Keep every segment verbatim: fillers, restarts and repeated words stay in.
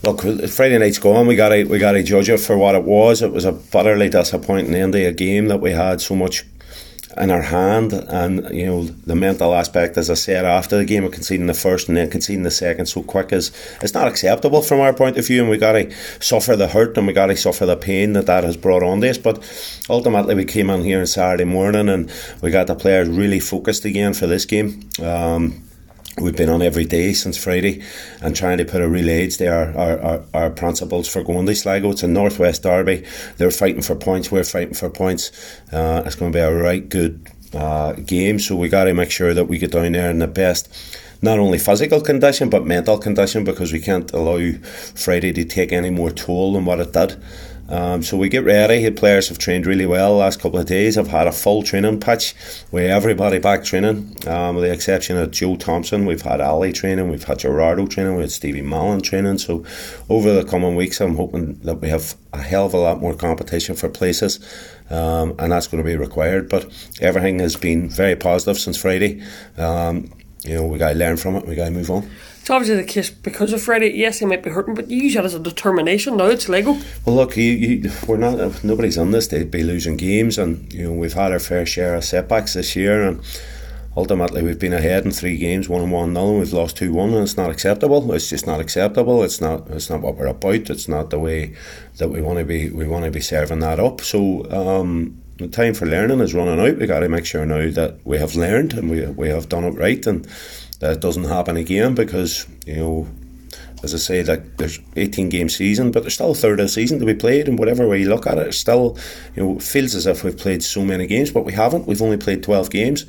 Look, Friday night's gone. We got to we got to judge it for what it was. It was a bitterly disappointing end of a game that we had so much in our hand, and you know the mental aspect, as I said after the game, of conceding the first and then conceding the second so quick is it's not acceptable from our point of view, and we got to suffer the hurt and we got to suffer the pain that that has brought on this. But ultimately, we came in here on Saturday morning and we got the players really focused again for this game. Um, We've been on every day since Friday and trying to put a real edge to our, our, our, our principles for going to Sligo. It's a Northwest derby. They're fighting for points. We're fighting for points. Uh, it's going to be a right good uh, game. So we got to make sure that we get down there in the best, not only physical condition but mental condition, because we can't allow Friday to take any more toll than what it did. Um, so we get ready. The players have trained really well the last couple of days. I've had a full training pitch with everybody back training, um, with the exception of Joe Thompson. We've had Ali training, we've had Gerardo training, we've had Stevie Mallon training. So over the coming weeks I'm hoping that we have a hell of a lot more competition for places, um, and that's going to be required. But everything has been very positive since Friday. Um, you know, we got to learn from it, we got to move on. It's obviously the case because of Friday. Yes, he might be hurting, but you use it as a determination. Now it's Sligo. Well, look, you, you, we're not. Nobody's on this. They'd be losing games, and you know we've had our fair share of setbacks this year, and ultimately we've been ahead in three games, one and one nil, and we've lost two one, and it's not acceptable. It's just not acceptable. It's not. It's not what we're about. It's not the way that we want to be. We want to be serving that up. So. Um, The time for learning is running out. We got to make sure now that we have learned and we we have done it right, and that it doesn't happen again. Because you know, as I say, like there's eighteen game season, but there's still a third of the season to be played, and whatever way you look at it, it's still, you know, it feels as if we've played so many games, but we haven't. We've only played twelve games.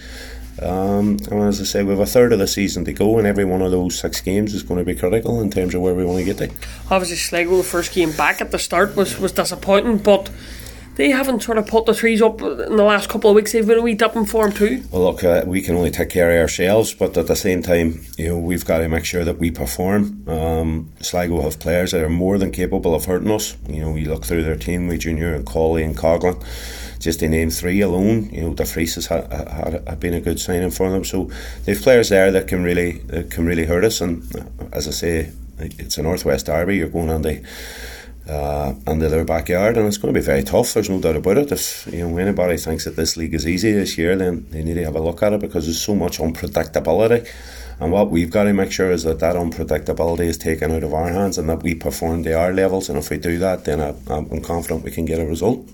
Um, and as I say, we have a third of the season to go, and every one of those six games is going to be critical in terms of where we want to get to. Obviously, Sligo, the first game back at the start was was disappointing, but they haven't sort of put the trees up in the last couple of weeks. They've been a wee dip in form too. Well, look, uh, we can only take care of ourselves, but at the same time, you know, we've got to make sure that we perform. Um, Sligo have players that are more than capable of hurting us. You know, you look through their team with Junior and Cawley and Coughlin, just to name three alone. You know, De Vries has ha- ha- ha- been a good signing for them. So they've players there that can really that can really hurt us. And uh, as I say, it's a Northwest derby. You're going on the Uh, into their backyard, and it's going to be very tough. There's no doubt about it. If you know anybody thinks that this league is easy this year, then they need to have a look at it, because there's so much unpredictability. And what we've got to make sure is that that unpredictability is taken out of our hands, and that we perform to our levels. And if we do that, then I, I'm confident we can get a result.